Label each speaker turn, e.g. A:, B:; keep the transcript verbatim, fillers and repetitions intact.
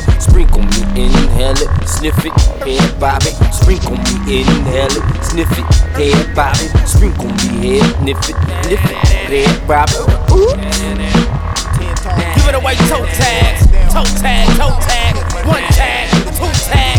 A: Sprinkle me, inhale it, sniff it, head bob it. Sprinkle me, inhale it, sniff it, head bob it. Sprinkle me, head, nip it, nip it, head bob it. Ooh. Give it away, toe tag, toe tag, toe tag, one tag, two tag.